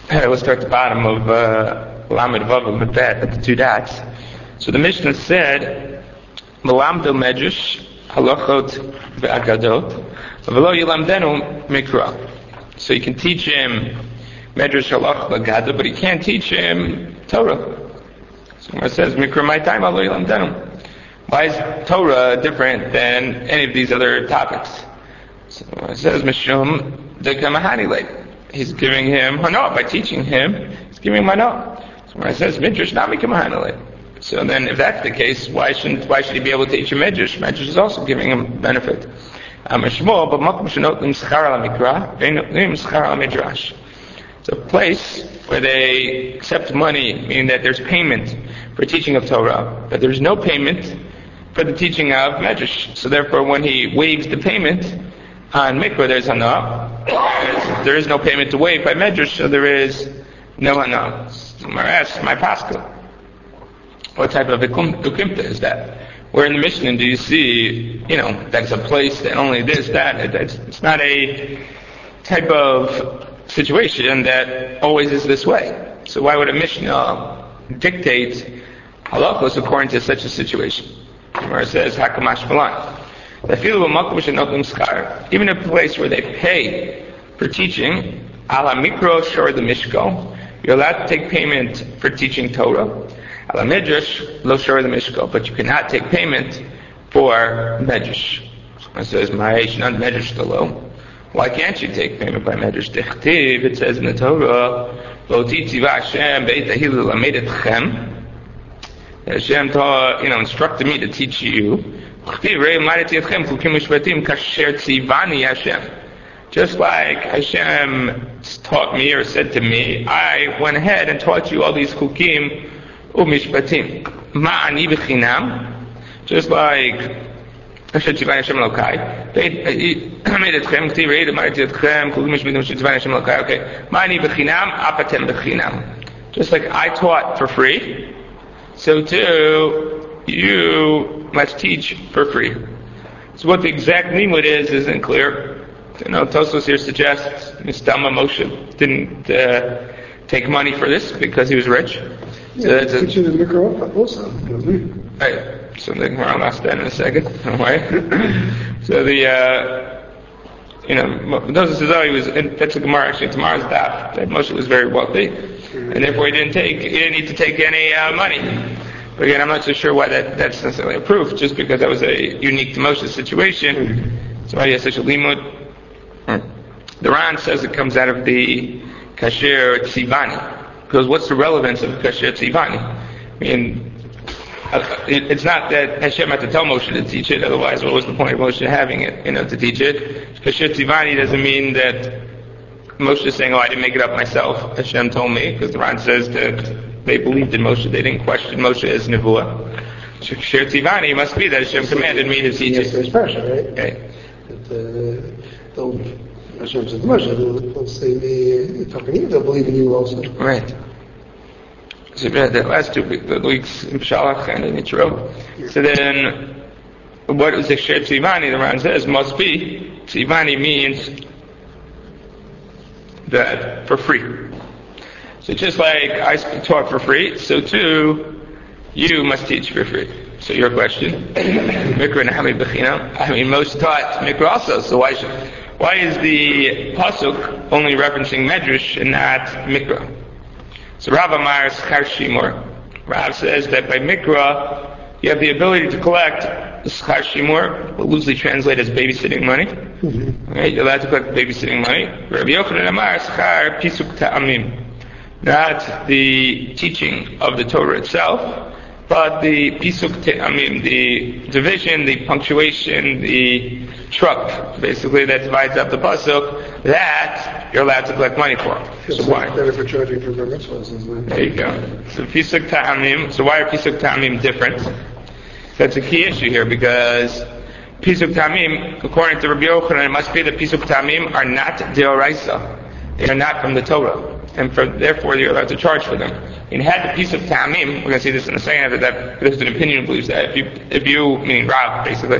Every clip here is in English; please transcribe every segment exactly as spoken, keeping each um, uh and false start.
we'll start at the bottom of uh, Lamed Vav with that, at the two dots. So the Mishnah said, Melamdo Medrash halachot ve'agadot v'lo yilamdenu mikra. So you can teach him Medrash halach v'agadot, but he can't teach him Torah. So it says mikra my time v'lo yilamdenu. Why is Torah different than any of these other topics? So it says Mishum de Kamahani late. He's giving him hana by teaching him. He's giving him hana. So when it says Midrash, not Kamahani late. So then, if that's the case, why shouldn't why should he be able to teach a Midrash? Midrash is also giving him benefit. Um, It's a place where they accept money, meaning that there's payment for teaching of Torah, but there's no payment for the teaching of Medrash. So therefore, when he waives the payment on Mikra, there's hana. There is no payment to waive by Medrash, so there is no hana. Gemara asks, my pascha, what type of ukimta is that? Where in the Mishnah do you see, you know, that's a place that only this, that? It's, it's not a type of situation that always is this way. So why would a Mishnah dictate halachos according to such a situation? Where it says hakamash malan. Even a place where they pay for teaching, ala mikro shor the mishko, you're allowed to take payment for teaching Torah. Ala medrash lo shor the mishko, but you cannot take payment for medrash. It says ma'ayish not medrash lo. Why can't you take payment by medrash? Dichtiv, it says in the Torah, lo titziva Hashem beit hahilu lamed etchem. Hashem taught, you know, instructed me to teach you. Just like Hashem taught me or said to me, I went ahead and taught you all these chukim umishpatim. Ma'ani b'chinam. Just like Hashem tzivani Hashem Elokai. Okay. Ma'ani b'chinam, apatem b'chinam. Just like I taught for free, so too, you must teach for free. So what the exact nimud is isn't clear. You know, Tosfos here suggests Mistama Moshe didn't uh, take money for this because he was rich. Yeah, so that's teaching the Mikra also. Right. So the Gemara will ask that in a second. Right. So the uh, you know, Tosfos says, oh, he was. That's the Gemara actually. Tomorrow's daf. That Moshe was very wealthy, and therefore he didn't take. He didn't need to take any uh, money. But again, I'm not so sure why that, that's necessarily a proof, just because that was a unique to Moshe's situation. So why he has such a limud. The Ran says it comes out of the Kasher Tzivani. Because what's the relevance of Kasher Tzivani? I mean, uh, it, it's not that Hashem had to tell Moshe to teach it, otherwise what was the point of Moshe having it, you know, to teach it? Kasher Tzivani doesn't mean that Moshe is saying, oh, I didn't make it up myself. Hashem told me, because the Ran says that they believed in Moshe. They didn't question Moshe as Nevuah. Kasher Tzivani must be that Hashem commanded me to teach it. Yes, there's pressure, right? Okay. But, uh, Hashem said to Moshe, they'll say the talking, they'll believe in you also. Right. So we had the last two weeks in Shalach and in Yitro. So then, what is the Kasher Tzivani? The Ran says must be. Tzivani means that for free. So just like I taught for free, so too you must teach for free. So your question, Mikra Nahami B'chinam. I mean, Moshe taught Mikra also. So why should, why is the pasuk only referencing Medrash and not Mikra? So Rav Amar Schar Shimur. Rav says that by Mikra you have the ability to collect Schar Shimur, what loosely translated as babysitting money. Mm-hmm. Right? You're allowed to collect babysitting money. Rabbi Yochanan Amar Schar Pisuk Ta'amim. Not the teaching of the Torah itself, but the pisuk, I mean, the division, the punctuation, the truck, basically, that divides up the pasuk, that you're allowed to collect money for. So, so why? Better for charging for bar mitzvahs, isn't it? There you go. So pisuk ta'amim. So why are pisuk ta'amim different? That's a key issue here, because pisuk ta'amim, according to Rabbi Yochanan, it must be that pisuk ta'amim are not deoraisa. They are not from the Torah. And for, therefore you're allowed to charge for them. And had the piece of ta'amim, we're going to see this in a second after that, there's an opinion who believes that if you, if you, meaning Rav, basically,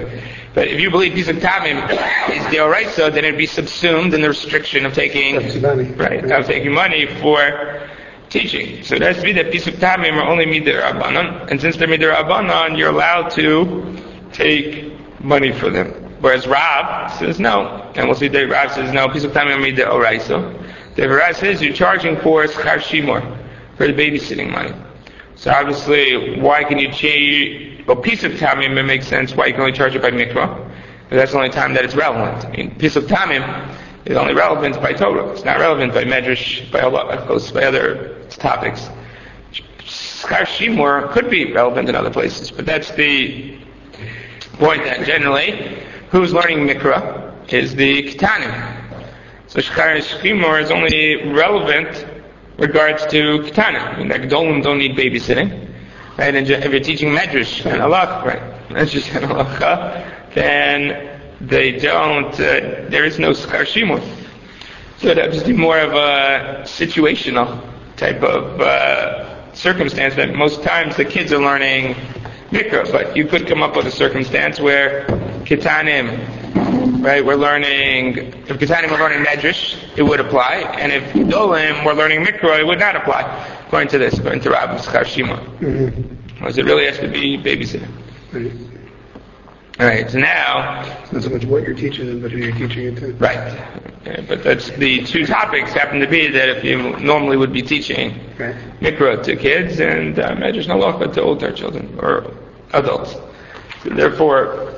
But if you believe Pisuk Tamim is the Oraisa, then it'd be subsumed in the restriction of taking, right, of taking money for teaching. So it has to be that Pisuk Tamim are only Midei Rabbanan, and since they're Midei Rabbanan, you're allowed to take money for them. Whereas Rav says no, and we'll see that Rav says no, Pisuk Tamim are Midei Oraisa. The Rav says you're charging for Schar Shimur, for the babysitting money. So obviously, why can you change, well, Pisuk Tamim, it makes sense why you can only charge it by Mikvah, because that's the only time that it's relevant. I mean, Pisuk Tamim is only relevant by Torah. It's not relevant by Medrash, by Allah, of course, by other topics. Schar Shimur could be relevant in other places, but that's the point that generally, who's learning Mikra is the Ketanim. So Schar Shimur is only relevant regards to Ketanim. I mean, the Gedolim don't need babysitting, right? And if you're teaching Medrash and Halakha, right? Medrash and Halakha, then they don't, uh, there is no Schar Shimur. So that would just be more of a situational type of uh, circumstance that most times the kids are learning Mikra, but you could come up with a circumstance where Ketanim, right, we're learning, if Ketanim were learning Medrash, it would apply, and if Gedolim were learning Mikra, it would not apply, according to this, according to Rabbi Schar Shimur. Mm-hmm. Because it really has to be babysitting. Right. Alright, so now... It's not so much what you're teaching them, but who you're teaching it to. Right. Yeah, but that's the two topics happen to be that if you normally would be teaching right. Mikra to kids and uh, Medrash and Halakha to older children, or adults. So therefore,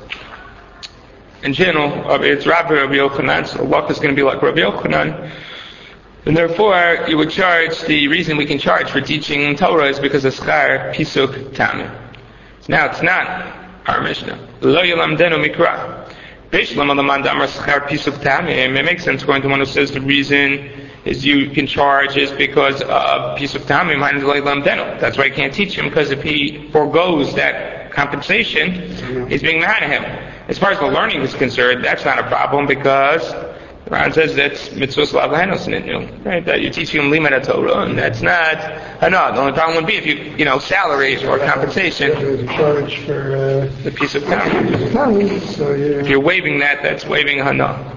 in general, it's Rabbi Rabbi Yochanan, so Halakha is going to be like Rabbi Yochanan, and therefore you would charge, the reason we can charge for teaching Torah is because of Schar Pisuk Tamim. So now it's not our Mishnah. Lo Yilamdenu Mikra. Bishlam Alamand Amar Schar Pisuk Tamim. It makes sense according to one who says the reason is you can charge is because of Pisuk Tamim. That's why you can't teach him, because if he forgoes that compensation, he's being mad at him. As far as the learning is concerned, that's not a problem, because the Quran says that's mitzvos la'avlahenos in it, right? That you're teaching him limud Torah, and that's not. Uh, no, the only problem would be if you, you know, salary or compensation. Charge for uh, the Pisuk Tamim. So if you're waiving that, that's waiving hana.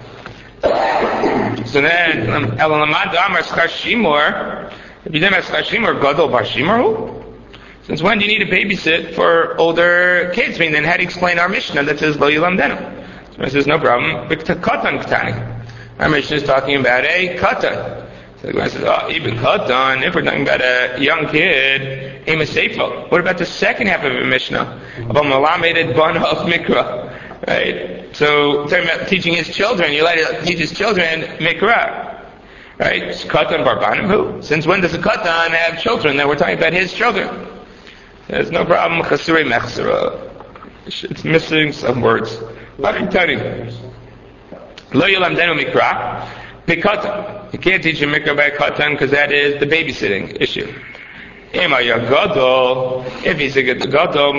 So then, Elamad Amar Schar Shimur. If you didn't have Schar Shimur, Gadol Bar Shimur. Since when do you need to babysit for older kids? I mean, then how do you explain our Mishnah that says Lo Yilamdenu? So it says no problem. Katan Ketani. Our Mishnah is talking about a katan. So the Gemara says, oh, even katan, if we're talking about a young kid, ema seifel. What about the second half of the Mishnah? About malamed bana of mikra. Right? So, talking about teaching his children, you let him teach his children mikra. Right? Katan barbanim who? Since when does a katan have children? Now we're talking about his children. There's no problem. Chasuri mechsera. It's missing some words. Let me tell you. Lo Yilamdenu Mikra, Pikatan. You can't teach a Mikra by Katan because that is the babysitting issue. Ema Yagadol, if he's a Gadol,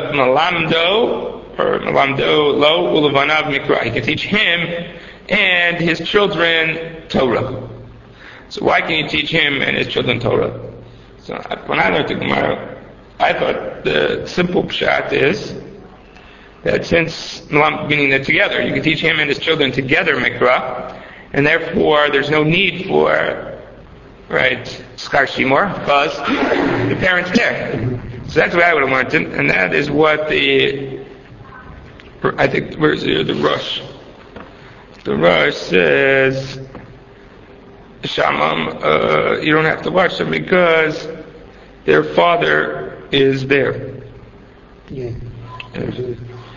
Malamdo, or Malamdo Lo Ulavanav Mikra. He can teach him and his children Torah. So why can you teach him and his children Torah? So when I learned the Gemara, I thought the simple pshat is that since, meaning that together, you can teach him and his children together Mikra, and therefore there's no need for, right, Schar Shimur, because the parent's there. So that's what I would have learned, and that is what the, I think, where's the, the Rosh? The Rosh says, Shamam, uh, you don't have to watch them because their father is there. Yeah. yeah.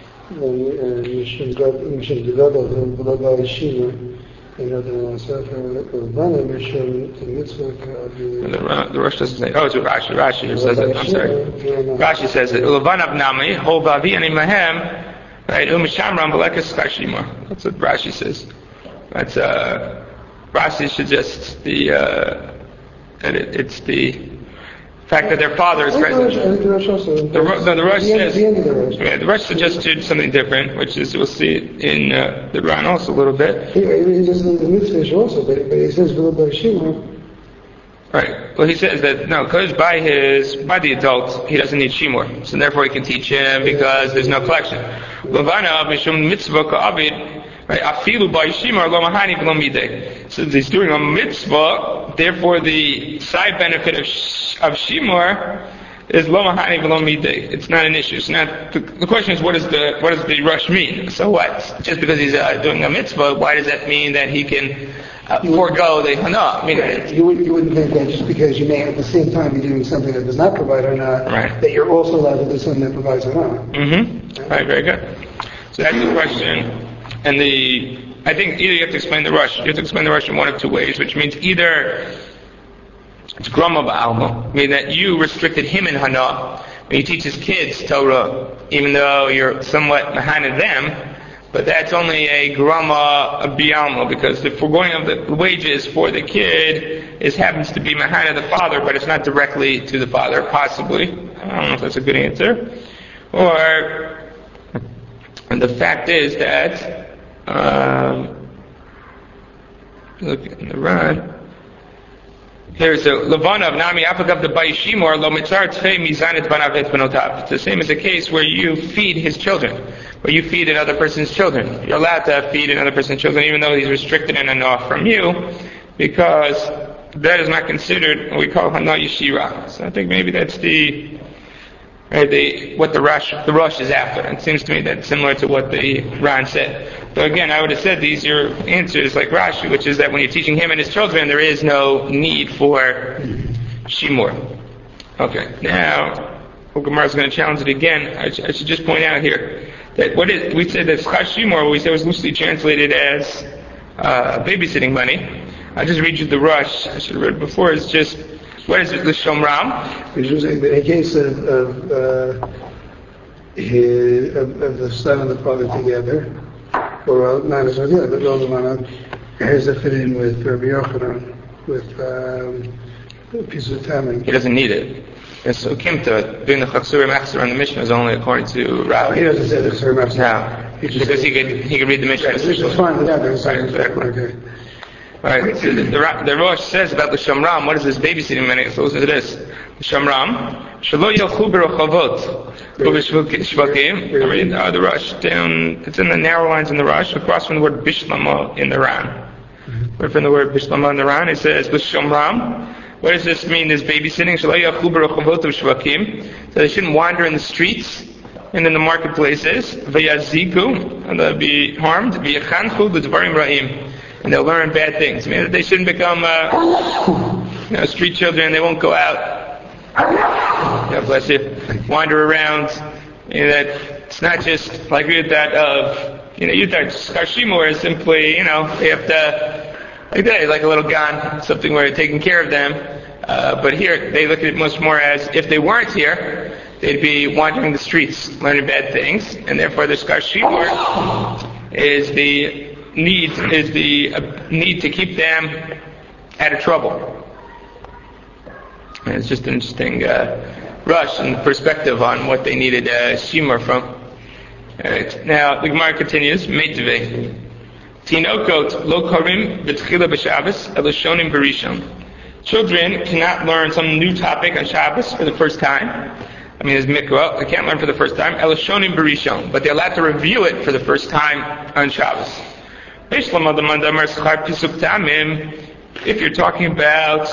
Mishnah Gadol V'Lo Yeshiva, you know, the Sefer Urbana Mishnah, the mitzvah. The Rosh doesn't say. Oh, it's Rashi. Rashi says it. I'm sorry. Rashi says it. Ulavav Nami Hol Bavi Ani Mahem, right? Umishamram V'Lekas Schar Shimur. That's what Rashi says. That's uh, Rashi suggests the uh, that it, it's the fact that their father is present. The Rosh also. The, no, the Rosh says. The end of the Rosh. Yeah, the Rosh suggested something different, which is we'll see in uh, the Ran also a little bit. He, he says the mitzvah also, but, but he says V'Lo Bar Shimur. Right. Well, he says that no, because by his by the adult he doesn't need shimur, so therefore he can teach him because there's no collection. Levana mishum mitzvah ka'avid. Right, afilu by shimur lo mahani v'lo midei. So he's doing a mitzvah, therefore the side benefit of sh- of shimur is lo mahani v'lo midei. It's not an issue. So now the, the question is, what does the what does the rush mean? So what? Just because he's uh, doing a mitzvah, why does that mean that he can uh, forego the hana? I mean, right. you, would, you wouldn't think that just because you may at the same time be doing something that does not provide hana, right. that you're also allowed to do something that provides hana. Mm-hmm. Right. Very good. So that's the question. And the, I think either you have to explain the rush, you have to explain the rush in one of two ways, which means either it's grama ba'alma, meaning that you restricted him in hana, when he teaches kids Torah, even though you're somewhat mahana them, but that's only a grama ba'alma, because the foregoing of the wages for the kid is happens to be mahana the father, but it's not directly to the father, possibly. I don't know if that's a good answer. Or, and the fact is that Um, look in the Ran. Here's a Levana of Nami Apagav the Bayishimor Lo Mitzar Tzvei Mizanet Banavet Benotav. It's the same as a case where you feed his children, where you feed another person's children. You're allowed to feed another person's children, even though he's restricted in enough from you, because that is not considered what we call Hana Yeshira. So I think maybe that's the Right, the, what the rush, the rush is after. It seems to me that's similar to what the Ran said. So again, I would have said these are answers like Rashi, which is that when you're teaching him and his children, there is no need for shimur. Okay, now, Gemara is going to challenge it again. I, sh- I should just point out here that what is, we said that chas shimur, we said was loosely translated as uh, babysitting money. I'll just read you the rush. I should have read it before. It's just, what is it, the Shomram? He's using that in case of of, uh, his, of, of the son and the father together, or uh, not as well, yeah, but Rolamana, how does that fit in with Rabbi Yochanan, with um, a piece of tamin? He doesn't need it. And so Kimta, doing the Chaksura Machzor on the Mishnah is only according to Rabbi. He doesn't say the Chaksura Machzor. No, because he could he could read the Mishnah. Right, the Mishnah is fine with that. Right, exactly. Okay. Right, so the, the, the Rosh says about the Shomram, what is this babysitting money? So listen to this. The Shomram, Shalo Yelchu Berochavot, Shvakim, I mean, uh, the Rosh, down, it's in the narrow lines in the Rosh, across from the word Bishlama in the Ran. Mm-hmm. Right from the word Bishlama in the Ran, it says, the Shomram, what does this mean, this babysitting? Shalo Yelchu Berochavot Shvakim, so they shouldn't wander in the streets and in the marketplaces, Vayaziku, and they'll be harmed, Vayachanchu B'dvarim Ra'im, and they'll learn bad things. I mean, they shouldn't become uh, you know, street children. They won't go out. God bless you. Wander around. You know, that it's not just like that of you know, you thought Skashimur is simply you know they have to like that, like a little gun, something where you're taking care of them. Uh, but here they look at it much more as if they weren't here, they'd be wandering the streets, learning bad things, and therefore the Skashimur is the need is the uh, need to keep them out of trouble. And it's just an interesting uh, rush and perspective on what they needed uh, shimur from. All right. Now the Gemara continues. Meitvei tinokot lo karim b'tchila b'Shabbos elashonim b'rishon. Children cannot learn some new topic on Shabbos for the first time. I mean, there's mikvah. They can't learn for the first time. Elashonim b'rishon, but they're allowed to review it for the first time on Shabbos. If you're talking about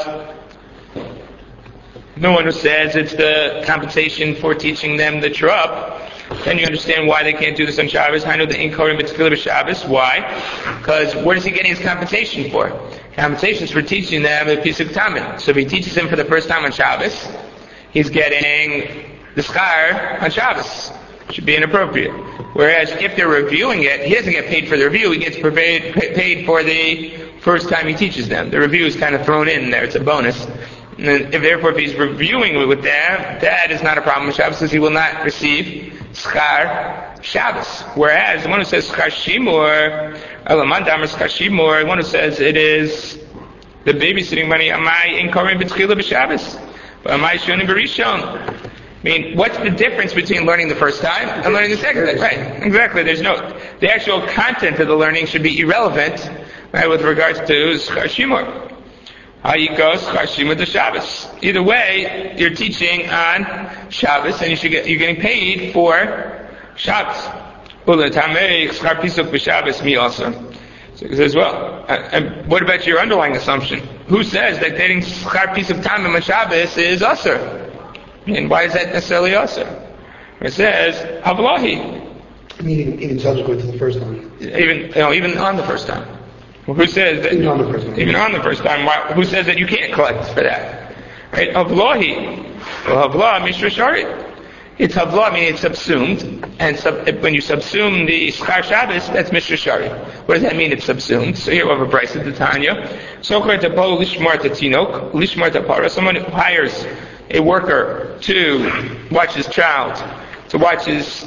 no one who says it's the compensation for teaching them the trup, then you understand why they can't do this on Shabbos. I know the inkorim b'tchila b'Shabbos. Why? Because what is he getting his compensation for? Compensation is for teaching them a piece of tamin. So if he teaches them for the first time on Shabbos, he's getting the schar on Shabbos. Should be inappropriate. Whereas if they're reviewing it, he doesn't get paid for the review, he gets paid, paid for the first time he teaches them. The review is kind of thrown in there, it's a bonus. And then, if therefore if he's reviewing it with them, that is not a problem with Shabbos, because he will not receive schar Shabbos. Whereas the one who says schar shimur, elamandam or schar shimur, the one who says it is the babysitting money, amai inkorim b'tchila b'Shabbos, amai shonim b'rishon. I mean, what's the difference between learning the first time and learning the second time? Right, exactly. There's no, the actual content of the learning should be irrelevant, right, with regards to schar shimur. Hayikos Chashima the Shabbos. Either way, you're teaching on Shabbos, and you should get, you're getting paid for Shabbos. Ulatamei Char Pisuk b'Shabbos mi also. So it says, well, uh, and what about your underlying assumption? Who says that getting Char Pisuk Tamim on Shabbos is Asur? And why is that necessarily Asur? It says Havlahi. Meaning even subsequent to the first time. Even you know, even on the first time. Well, who says that? Even on the first time. Even on the first time. Why, who says that you can't collect for that? Right? Havlahi. Well, Havlah Mishra Sharit. It's Havlah, meaning it's subsumed, and sub, when you subsume the Schar Shabbos, that's Mishra Shari. What does that mean, it's subsumed? So here we have a price at the Tanya. Socher Tapol Lishmar Tatinok, Lishmar Tapara, someone who hires a worker to watch his child, to watch his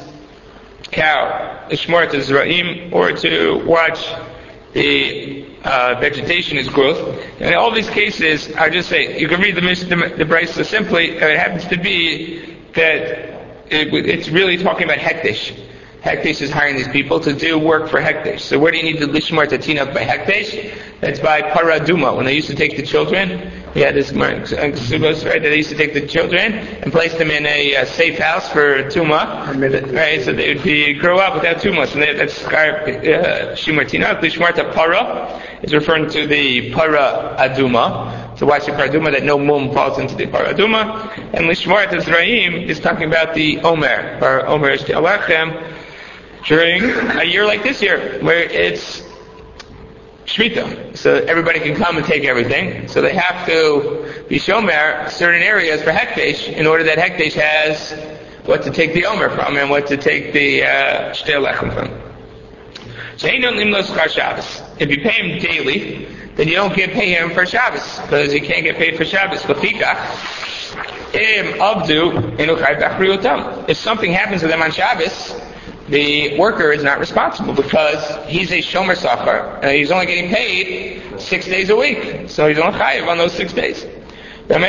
cow, Lishmar Tazraim, or to watch the uh, vegetation, its growth. And in all these cases, I just say, you can read the the, the price so simply, it happens to be that It, it's really talking about Hekdesh. Hekdesh is hiring these people to do work for Hekdesh. So where do you need the Lishmar Tatinok by Hekdesh? That's by Paraduma. When they used to take the children, we had this Ksubos, right? They used to take the children and place them in a uh, safe house for Tuma, right? So they would be grow up without Tuma. So they, that's uh, Shimar Tinok. Lishmar Para is referring to the Para Aduma. To watch the Paraduma, that no mum falls into the Paraduma. And Lishmar Tazraim is talking about the Omer, or Omer Ishti'alachem, during a year like this year, where it's Shmita. So everybody can come and take everything. So they have to be Shomer certain areas for Hekdesh, in order that Hekdesh has what to take the Omer from, and what to take the Shti'alachem uh, from. So if you pay him daily, then you don't get pay him for Shabbos, because you can't get paid for Shabbos. If something happens to them on Shabbos, the worker is not responsible, because he's a shomer sachar, and he's only getting paid six days a week. So he's only chayiv on those six days. And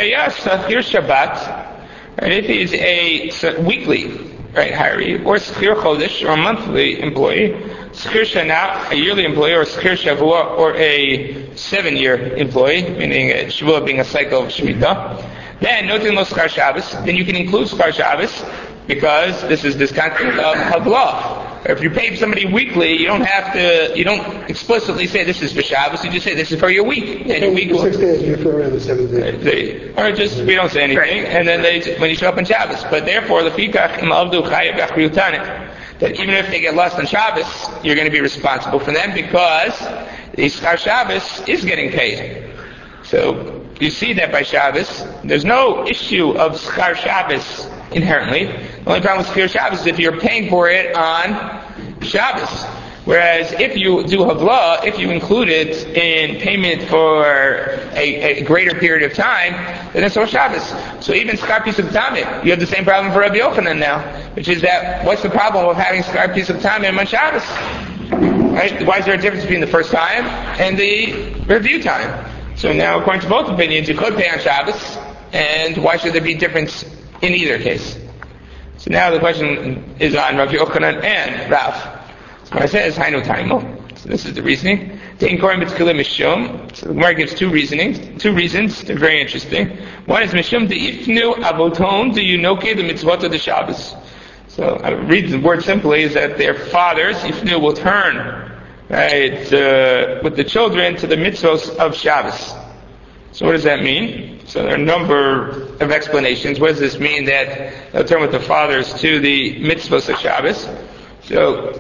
if he's a weekly, right, hiree, or schir chodesh, or a monthly employee, schir shana, a yearly employee, or schir shavua, or a seven-year employee, meaning a shavua being a cycle of shemitah, then noting those schar Shabbos, then you can include schar Shabbos, because this is this concept of Havlah. If you pay somebody weekly, you don't have to, you don't explicitly say this is for Shabbos, you just say this is for your week. And your week the six days, you refer to the seventh day. They, or just, we don't say anything, and then they, when you show up on Shabbos. But therefore, the Fikach im Avdu Chayav Yachriyutanik, that even if they get lost on Shabbos, you're going to be responsible for them, because the Schar Shabbos is getting paid. So, you see that by Shabbos, there's no issue of Schar Shabbos inherently. The only problem with Schar Shabbos is if you're paying for it on Shabbos. Whereas if you do Havlah, if you include it in payment for a, a greater period of time, then it's all Shabbos. So even Schar Pisuk Tamim, you have the same problem for Rabbi Yochanan now, which is that, what's the problem of having Schar Pisuk Tamim on Shabbos? Right? Why is there a difference between the first time and the review time? So now, according to both opinions, you could pay on Shabbos, and why should there be difference in either case? So now the question is on Rabbi Yochanan and Rav. So it says, Hainu Taimo. So this is the reasoning. So the Gemara gives two reasonings, two reasons. They're very interesting. One is Mishum de'ifnu avoton de'yunoke the mitzvot of the Shabbos. So I read the word simply is that their fathers, ifnu, will turn right, uh, with the children to the mitzvos of Shabbos. So what does that mean? So there are a number of explanations. What does this mean that they'll turn with the fathers to the mitzvos of Shabbos? So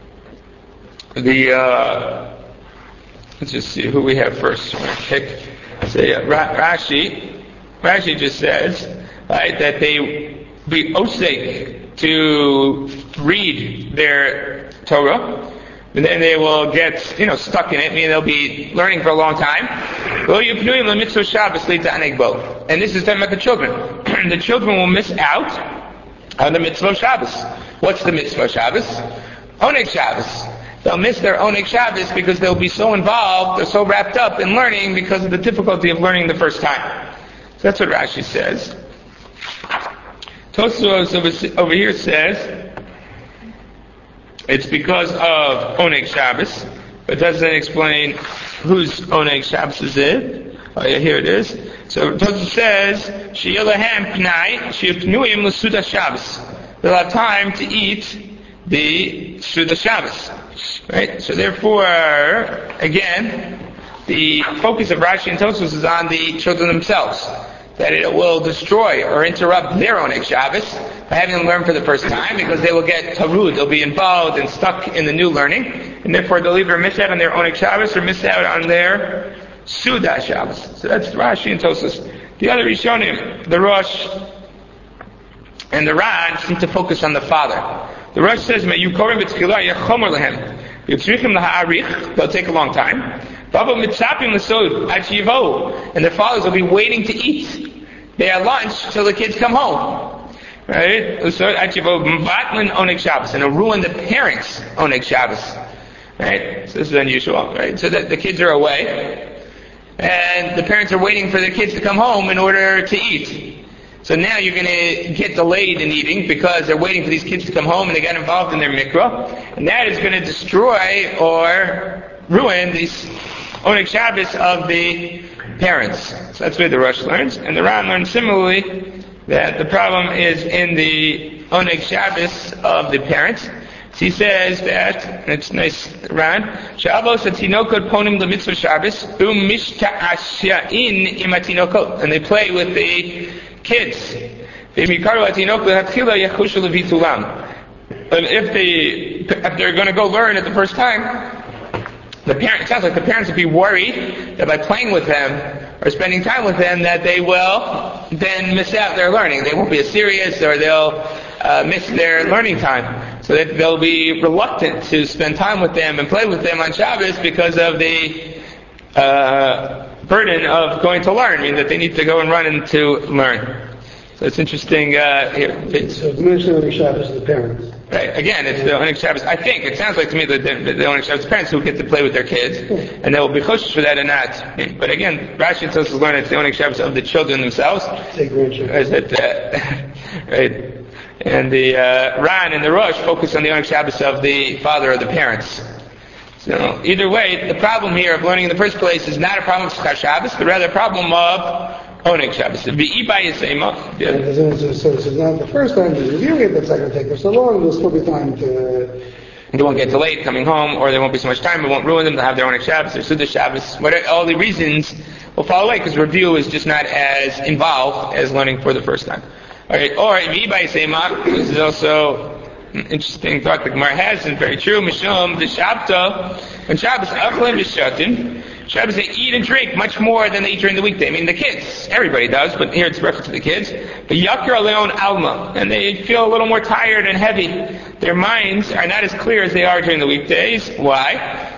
the uh, let's just see who we have first. I'm going to pick. So yeah, Rashi. Rashi just says right, that they be osek to read their Torah. And then they will get, you know, stuck in it, meaning they'll be learning for a long time. And this is talking about the children. The children will miss out on the mitzvah of Shabbos. What's the mitzvah of Shabbos? Oneg Shabbos. They'll miss their Oneg Shabbos because they'll be so involved, they're so wrapped up in learning because of the difficulty of learning the first time. So that's what Rashi says. Tosfos over, over here says, it's because of Oneg Shabbos, but doesn't explain whose Oneg Shabbos is it. Oh yeah, here it is. So Tosfos says, Sheyelahem Pnai, Sheyipnuim L'Suda Shabbos. They'll have time to eat the Suda Shabbos. Right? So therefore, again, the focus of Rashi and Tosfos is on the children themselves. That it will destroy or interrupt their own Shabbos by having them learn for the first time, because they will get tarud, they'll be involved and stuck in the new learning, and therefore they'll either miss out on their own Shabbos or miss out on their Suda Shabbos. So that's Rashi and Tosfos. The other Rishonim, the Rosh and the Ran, seem to focus on the father. The Rosh says, "Me'yu korim b'tchilah yechomer lehem." They'll take a long time. And their fathers will be waiting to eat their lunch till the kids come home. Right? And it'll ruin the parents' oneg Shabbos. Right? So this is unusual. Right? So that the kids are away, and the parents are waiting for their kids to come home in order to eat. So now you're going to get delayed in eating because they're waiting for these kids to come home and they got involved in their mikvah. And that is going to destroy or ruin these oneg Shabbos of the parents. So that's where the Rosh learns. And the Ran learns similarly that the problem is in the oneg Shabbos of the parents. So he says that, and it's nice, Ran, Shavos atinokot ponim lemitzvah Shabbos u'mishta'ashain im atinokot. And they play with the kids. And if they if they're going to go learn it the first time, the parent, it sounds like the parents would be worried that by playing with them or spending time with them that they will then miss out their learning. They won't be as serious, or they'll uh, miss their learning time. So that they'll be reluctant to spend time with them and play with them on Shabbos because of the uh, burden of going to learn, meaning that they need to go and run and to learn. So it's interesting. Uh, here, it's, so the mention of the Shabbos is the parents. Right. Again, it's the oneg Shabbos. I think it sounds like to me that the, the oneg Shabbos parents who get to play with their kids, and they will be choshesh for that or not. But again, Rashi and Tosfos learn it's the oneg Shabbos of the children themselves. Is it, uh, right? And the uh, Ran and the Rosh focus on the oneg Shabbos of the father or the parents. So either way, the problem here of learning in the first place is not a problem of Schar Shabbos, but rather a problem of oneg Shabbos. The Ibai is same. So this is not the first time you're reviewing it, that's not going to take them so long. There'll still be time to. They won't get delayed coming home, or there won't be so much time. It won't ruin them. They'll have their oneg Shabbos, their Suda Shabbos. Whatever, all the reasons will fall away because review is just not as involved as learning for the first time. All right. Or Ibai Seima. This is also an interesting thought the Gemara has, and very true. Mishum the Shabta and Shabbos Achlim Bishatin. Shabbos they eat and drink much more than they eat during the weekday. I mean the kids, everybody does, but here it's reference to the kids. But Yakir Leon Alma, and they feel a little more tired and heavy. Their minds are not as clear as they are during the weekdays. Why?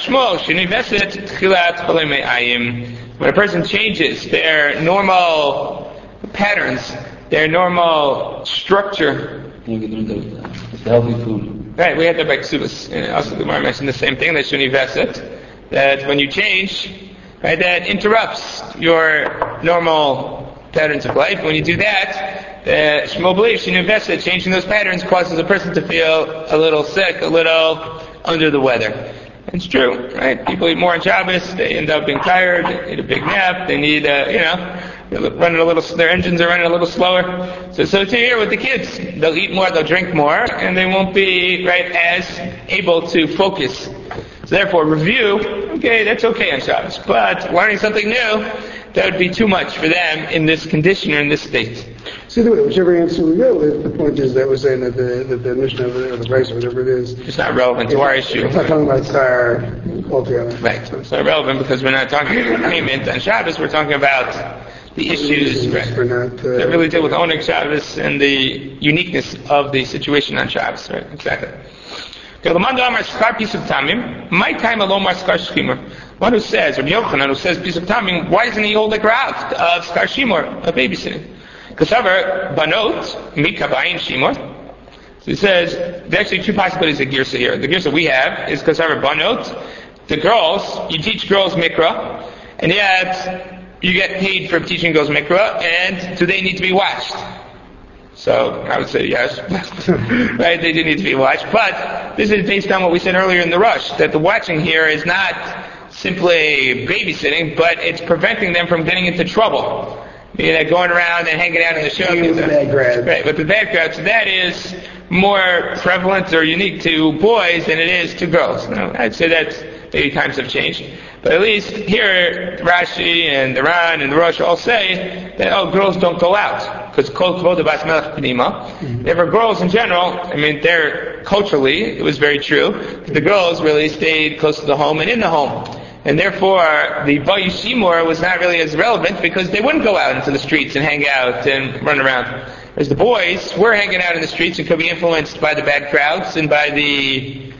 When a person changes their normal patterns, their normal structure. Healthy food. Right, we had that by Ksubas. And also the Gemara mentioned the same thing, that Shuni Veset, that when you change, right, that interrupts your normal patterns of life. When you do that, the Shmuel believes Shuni Veset, changing those patterns causes a person to feel a little sick, a little under the weather. It's true, right? People eat more on Shabbos, they end up being tired, they need a big nap, they need, uh, you know, they're running a little, their engines are running a little slower. So, so it's here with the kids. They'll eat more, they'll drink more, and they won't be, right, as able to focus. So therefore, review, okay, that's okay on Shabbos. But learning something new, that would be too much for them in this condition or in this state. So either way, whichever answer we go with, the point is that we're saying that the, that the mission over there, or the price or whatever it is, it's not relevant to our issue. It's not talking about star altogether. Right. So it's not relevant because we're not talking about payment on Shabbos, we're talking about the issues right, not, uh, that really deal with oneg Shabbos and the uniqueness of the situation on Shabbos. Right, exactly. Okay, my time alone was Skar Shimur. One who says, or Yochanan who says piece of tamim, why doesn't he hold the craft of Skar Shimur, of babysitting? Because however, banot mikabayin Shimur. So he says there's actually two possibilities of girsa here. The girsa we have is because however banot, the girls, you teach girls mikra, and yet you get paid for teaching girls mikra, and do they need to be watched? So I would say yes. Right, they do need to be watched. But this is based on what we said earlier in the rush, that the watching here is not simply babysitting, but it's preventing them from getting into trouble. You know, going around and hanging out in the show. With the bad crowd. Right, with the bad crowd. So that is more prevalent or unique to boys than it is to girls. Now, I'd say that maybe times have changed. But at least here, Rashi and the Ran and the Rosh all say that, oh, girls don't go out. Because kol kvoda bas melech pnima. Therefore, girls in general, I mean, they're, culturally, it was very true. The girls really stayed close to the home and in the home. And therefore, the Vayishimor was not really as relevant because they wouldn't go out into the streets and hang out and run around. Whereas the boys were hanging out in the streets and could be influenced by the bad crowds and by the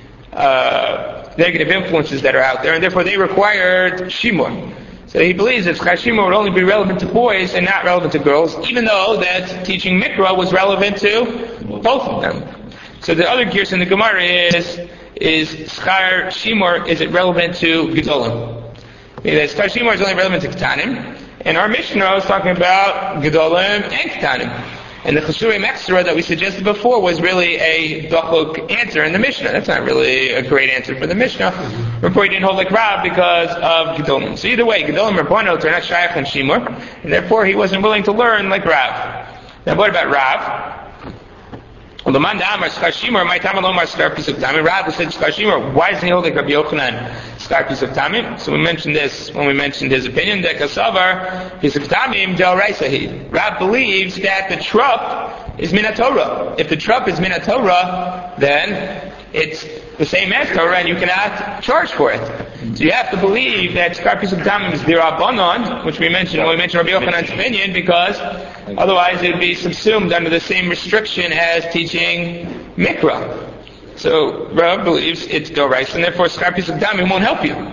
uh, negative influences that are out there, and therefore they required Shimor. So he believes that Chashimor would only be relevant to boys and not relevant to girls, even though that teaching Mikra was relevant to both of them. So the other gears in the Gemara is Is Schar Shimor, is it relevant to Gedolim? Because Schar Shimor is only relevant to Ketanim, and our Mishnah is talking about Gedolim and Ketanim. And the Chassurei Mechsera that we suggested before was really a Dachuk answer in the Mishnah. That's not really a great answer for the Mishnah. Therefore, he didn't hold like Rav because of Gedolim. So either way, Gedolim or Bonot are not Shaykh and Shimor, and therefore he wasn't willing to learn like Rav. Now what about Rav? Well, the man da Amar Schar Shimor, my Tama Lomar Schar Pisuk Tamim. Rav said Schar Shimor. Why isn't he holding Rabbi Yochanan Schar Pisuk Tamim? So we mentioned this when we mentioned his opinion that Kasavar Pisuk Tamim Del Raisahi. Rav believes that the trup is Minatorah. If the trup is Minatorah, then it's the same as Torah, and you cannot charge for it. So you have to believe that Schar Pisuk Tamim is Dirabanan, which we mentioned when we mentioned Rabbi Yochanan's opinion, because otherwise it would be subsumed under the same restriction as teaching Mikra. So Rav believes it's Doraisa, and therefore Schar Pisuk Tamim won't help you.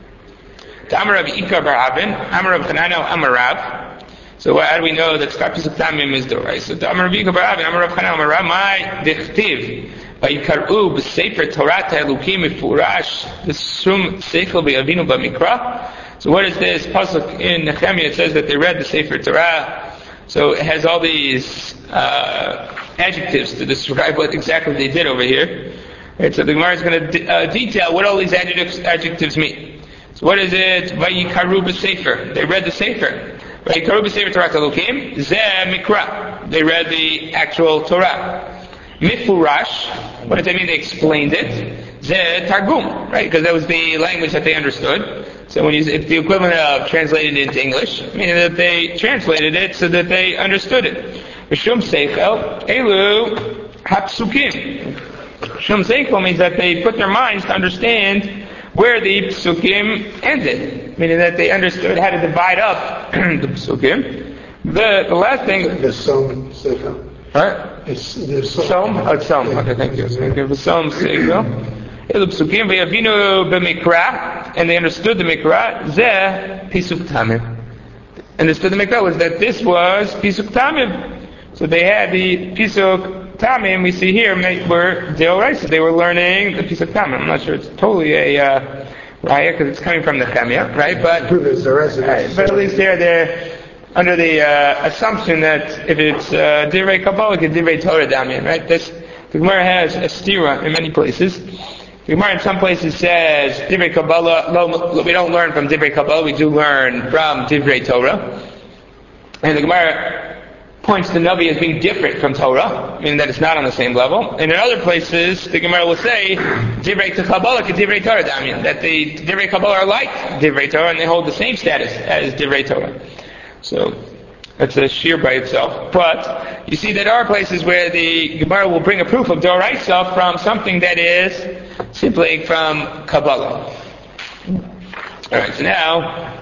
Amar Rav Ika bar Avin, Amar Rav Chananel, Amar Rav. So how do we know that Schar Pisuk Tamim is Doraisa? Amar Rav Ika bar Avin, Amar Rav Chananel, Amar Rav, my dichtiv. Vayikaru b'sefer Torah Elukim mifurash b'sum seichel b'yavinu b'mikra. So what is this pasuk in Nehemiah? It says that they read the Sefer Torah. So it has all these uh, adjectives to describe what exactly they did over here. Right, so the Gemara is going to de- uh, detail what all these adjectives, adjectives mean. So what is it? Vayikaru b'sefer. They read the Sefer. Vayikaru b'sefer Torah Elukim zeh mikra. They read the actual Torah. Mifurash, what does that mean? They explained it. Zeh Targum, right? Because that was the language that they understood. So when you, it's the equivalent of translated into English, meaning that they translated it so that they understood it. Shum Seichel, Elu Hapsukim. Shum Seichel means that they put their minds to understand where the Psukim ended, meaning that they understood how to divide up the Psukim. The, the last thing... The Som Seichel. Right? It's the Som? Oh, Som. Okay, thank you. Thank you. Som Seichel. Elu Psukim ve'yavinu b'mikra, and they understood the Mikra. Zeh Pisuk Tamim. Understood the Mikra was that this was Pisuk Tamim. So they had the Pisuk Tamim we see here were Deoraisa. They were learning the Pisuk Tamim. I'm not sure it's totally a uh, raya because it's coming from the Nehemiah, right? But right, but at least they're there under the uh, assumption that if it's uh, Divrei Kabbalah, it's Divrei Torah Damian, right? This the Gemara has a stira in many places. The Gemara in some places says Divrei Kabbalah. Lo, we don't learn from Divrei Kabbalah. We do learn from Divrei Torah. And the Gemara points to Navi as being different from Torah, meaning that it's not on the same level. And in other places, the Gemara will say Divrei Kabbalah to Divrei Torah Damian, that the Divrei Kabbalah are like Divrei Torah and they hold the same status as Divrei Torah. So that's a sheer by itself. But you see that there are places where the Gemara will bring a proof of Doraisa from something that is simply from Kabbalah. Alright, so now,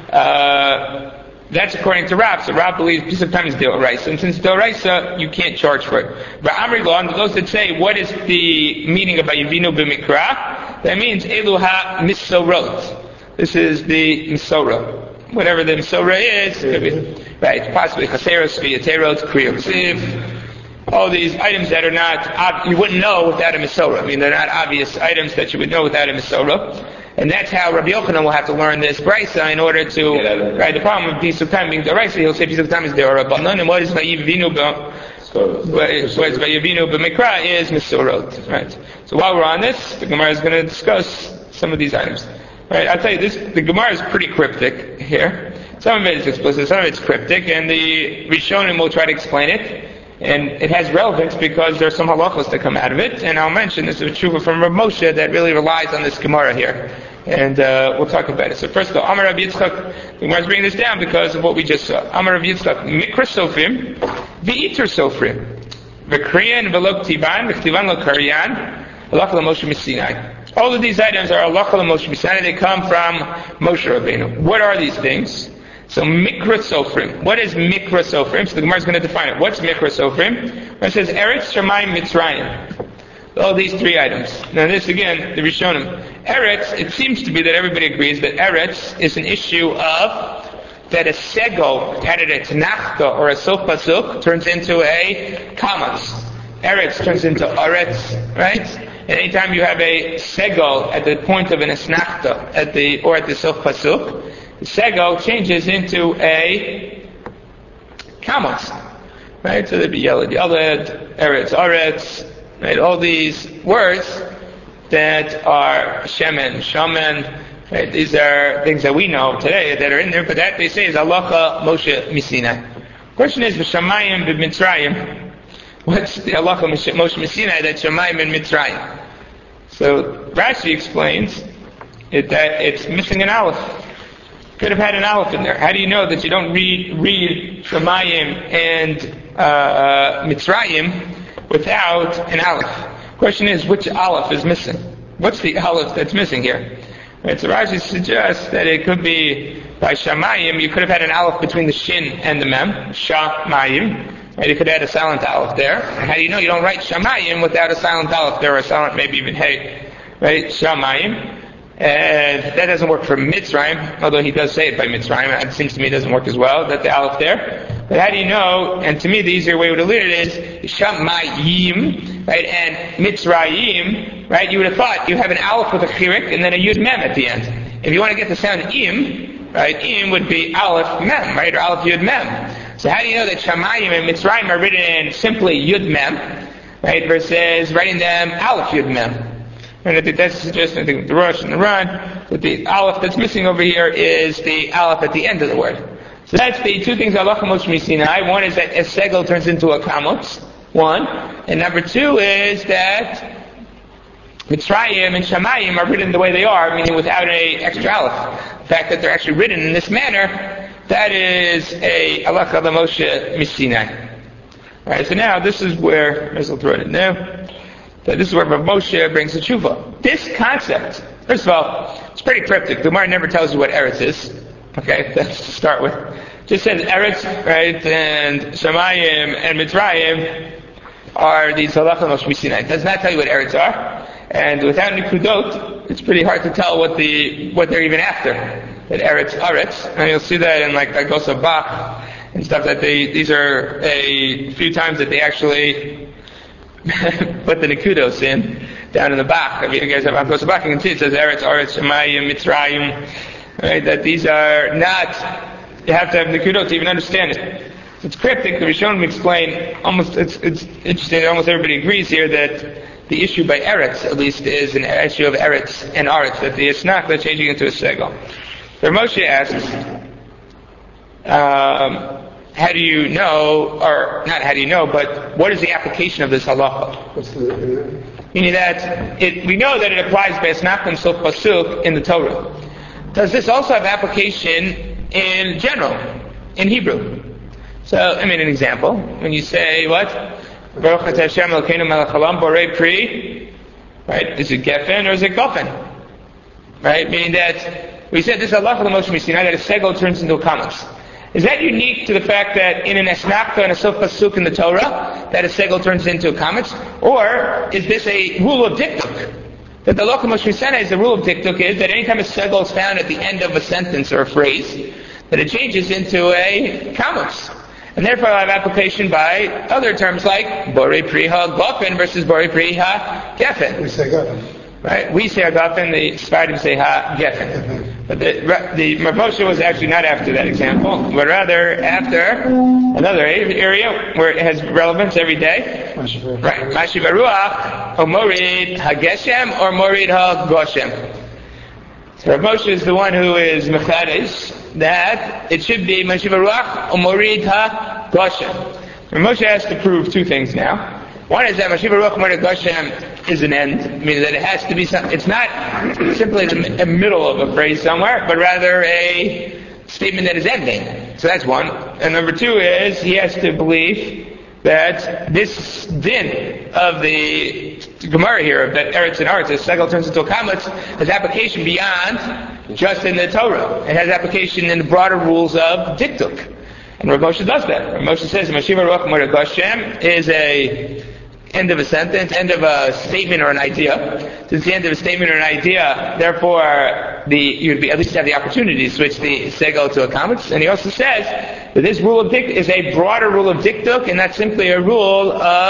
uh, that's according to Rav. So Rav believes Pisuk Tamim is Doraisa. And since Doraisa, you can't charge for it. But Amri Lo, and those that say, what is the meaning of Vayavinu b'mikra? That means Elu ha misorot. This is the misora. Whatever the Misora is, could be, right, possibly Chaseros, Viaterot, Kriyot, all these items that are not, you wouldn't know without a Misora. I mean, they're not obvious items that you would know without a Misora. And that's how Rabbi Yochanan will have to learn this Brisa in order to, yeah, right, the problem of Pisuk Tamim being Doraisa, he'll say Pisuk Tamim is Dorabanan, and what is Vayivinu What is Vayivinu b'Mikra is Misorot, right. So while we're on this, the Gemara is going to discuss some of these items. Right? I'll tell you this: the Gemara is pretty cryptic here. Some of it is explicit, some of it's cryptic, and the Rishonim will try to explain it. And it has relevance because there's some halachos that come out of it. And I'll mention this is a tshuva from Rav Moshe that really relies on this Gemara here. And uh, we'll talk about it. So first of all, Amar Rav Yitzchak, the Gemara is bringing this down because of what we just saw. Amar Rav Yitzchak, Mikra Sofrim, V'iter Sofrim, V'kriyan V'lo Ktivan, V'ktivan Lo Karyan, Halacha L'Moshe Misinai. All of these items are Halacha L'Moshe Misinai. They come from Moshe Rabbeinu. What are these things? So Mikra Sofrim. What is Mikra Sofrim? So the Gemara is going to define it. What's Mikra Sofrim? It says Eretz Shamayim Mitzrayim. All these three items. Now this again, the Rishonim. Eretz, it seems to be that everybody agrees that Eretz is an issue of that a segol added a Tanachta or a Sof Pasuk turns into a Kamas. Eretz turns into Aretz, right? And anytime you have a segol at the point of an Esnachta at the or at the Sof Pasuk, the segol changes into a Kamas. Right? So there'd be Yeled Yeled, Eretz Aretz, right? All these words that are Shemen, Shaman, right? These are things that we know today that are in there, but that they say is Halacha Moshe Misinai. Question is, V'Shamayim B'Mitzrayim. What's the Halacha Moshe Misinai that Shamayim and Mitzrayim? So Rashi explains it, that it's missing an aleph. Could have had an aleph in there. How do you know that you don't read read Shamayim and uh, Mitzrayim without an aleph? Question is, which aleph is missing? What's the aleph that's missing here? Right, so Rashi suggests that it could be by Shamayim. You could have had an aleph between the shin and the mem, Shamayim. Right, you could add a silent aleph there. And how do you know you don't write Shamayim without a silent aleph there, or a silent maybe even hey, right? Shamayim. And that doesn't work for Mitzrayim, although he does say it by Mitzrayim. It seems to me it doesn't work as well, that the aleph there. But how do you know? And to me, the easier way to read it is Shamayim, right? And Mitzrayim, right? You would have thought you have an aleph with a chirik and then a yud mem at the end. If you want to get the sound im, right? Im would be aleph mem, right? Or aleph yud mem. So how do you know that Shamayim and Mitzrayim are written in simply yud mem, right? Versus writing them aleph yud mem? And I think that's a suggestion, I think the Rosh and the Ran, that the aleph that's missing over here is the aleph at the end of the word. So that's the two things Halacha Moshe Misinai. One is that a segel turns into a kamutz, one. And number two is that Mitzrayim and Shamayim are written the way they are, meaning without an extra aleph. The fact that they're actually written in this manner, that is a Halacha Moshe Misinai. Alright, so now this is where, I'll throw it in there. So this is where Rav Moshe brings the tshuva. This concept, first of all, it's pretty cryptic. The Gemara never tells you what Eretz is. Okay, that's to start with. Just says Eretz, right, and Shamayim and Mitzrayim are these Halacha Moshe Misinai. It does not tell you what Eretz are. And without Nikudot, it's pretty hard to tell what the what they're even after. That Eretz, Aretz, and you'll see that in like Agosa Bach and stuff that they, these are a few times that they actually put the Nikudos in, down in the back. If you guys have Agosa Bach, you can see it says Eretz, Aretz, Shamayim, Mitzrayim, right, that these are not, you have to have Nikudot to even understand it. So it's cryptic. The Rishonim explain, almost, it's, it's interesting that almost everybody agrees here that the issue by Eretz, at least, is an issue of Eretz and Aretz, that the Esnach, they're changing into a Segel. So Moshe asks, um, how do you know, or not how do you know, but what is the application of this halacha? What's the, uh, Meaning that it, we know that it applies by Esnach and Sof Pasuk in the Torah. Does this also have application in general, in Hebrew? So, I mean, an example. When you say, what? Baruch atah Hashem Elokeinu melech haolam borei pri, right? Is it gefen or is it gofen? Right? Meaning that we said this halacha Moshe Misinai that a segel turns into a kamas. Is that unique to the fact that in an esnachta and a sof pasuk in the Torah that a segel turns into a kamas, or is this a rule of diktuk? That the halacha Moshe Misinai is the rule of diktuk is that anytime a segel is found at the end of a sentence or a phrase, that it changes into a kamas. And therefore I have application by other terms like borei priha gofen versus borei priha gefen. we say God. Right? We say agafen, the Sfardim say ha gefen. But the the Rav Moshe was actually not after that example, but rather after another area where it has relevance every day. Right. Mashiv Ruach or Morid HaGeshem or Morid HaGoshem. So Rav Moshe is the one who is mechadesh that it should be Mashiva Ruach Umorid Ha Goshem. Rav Moshe has to prove two things now. One is that Mashiva Ruach Umorid Ha Goshem is an end, meaning that it has to be some, it's not simply the middle of a phrase somewhere, but rather a statement that is ending. So that's one. And number two is he has to believe that this din of the Gemara here, that Eretz and Arts, as Segel turns into a Kametz, has application beyond just in the Torah. It has application in the broader rules of Diktuk. And Rav Moshe does that. Rav Moshe says, Mashiva Ruach Umorid Ha Goshem is a end of a sentence, end of a statement or an idea. Since it's the end of a statement or an idea, therefore, the you'd be at least have the opportunity to switch the Segel to a Kametz. And he also says that this rule of Diktuk is a broader rule of Diktuk, and not simply a rule